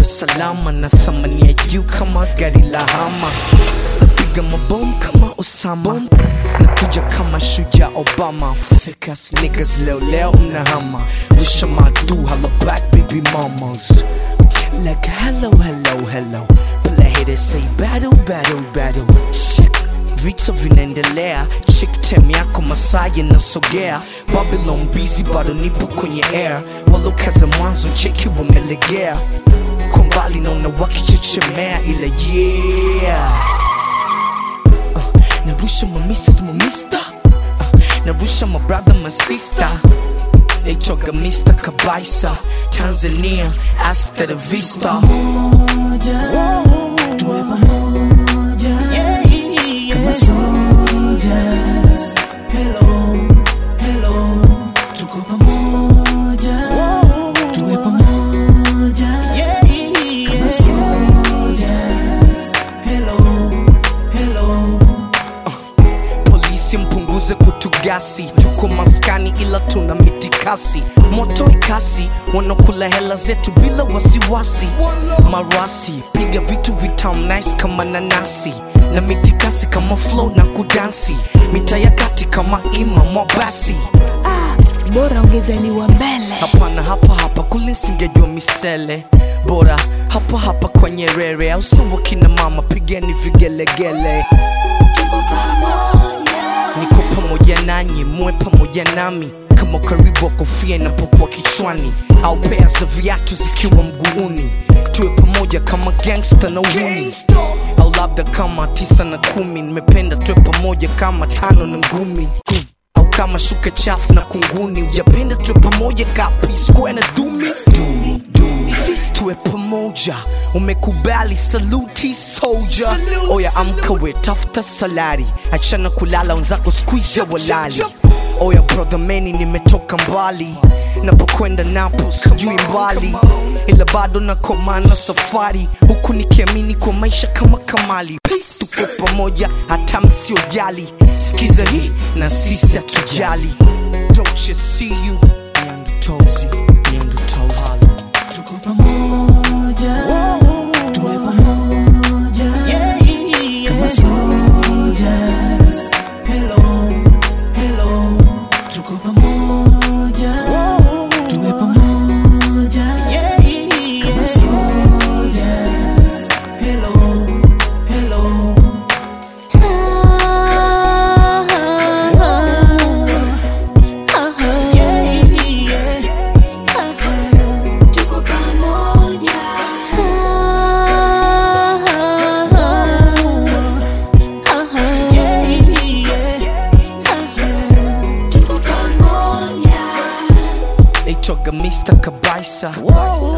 salama na thamani ya juu kama gari la hama. Napiga mabomu kama Osama, nakuja kama shujaa Obama. Fake ass niggas leo mnahama. Wish I'm a do holla back baby mamas. Like hello But I hear they say battle Check vita vinaendelea. Check tem yako masaa yanasogea. Babylon busy bado nipo kwenye air. Walo kaza mwanzo cheki wamelegea. Kwa mbali naona wakichechemea ila yeah. Narusha my missus my mister. Narusha my brother my sister. They choga Mr. Kabaisa. Tanzania hasta la vista. Tuwe pamoja kama soldiers. Hello tuko pamoja. Tuwe pamoja kama soldiers. Hello Polisi mpunguze kutugasi. Tuko maskani ila tuna mitikasi. Moto ikasi, wanakula hela zetu bila wasiwasi. Marasi, piga vitu vitam nice kama nanasi. Na mitikasi kama flow na kudansi. Mita ya kati kama ima mwabasi. Bora ongezeliwa mbele. Hapana hapa kule singejua misele. Bora hapa kwa Nyerere. Au suwa kina mama pigeni vigelegele. Niko pamoja nanyi, muwe pamoja nami. Kama karibu kofia inapokuwa kichwani. Au pea za viatu zikiwa mguuni. Tuwe pamoja kama gangster na uhuni. Au labda kama 9 na 10. Nimependa tuwe pamoja kama 5 na ngumi. Au kama shuka chafu na kunguni. Ujapenda tuwe pamoja kapi square na dumi. Sisi tuwe pamoja. Umekubali saluti soldier. Oya amka we tafuta salari. Achana kulala unzako squeeze walali. Oya brother meni nimetoka mbali. Napokwenda napo sijui mbali. Ila bado na komana safari. Huku nikiamini kwa maisha kama Kamali. Tuko pamoja hata msiojali. Sikiza hii na sisi hatujali. Don't you see you Nyandutozi. tuko pamoja. Tuwe pamoja kama soldiers. Hello tuko pamoja. Tuwe pamoja kama soldiers. Hello Tuko pamoja. They choga Mr. Kabaisa.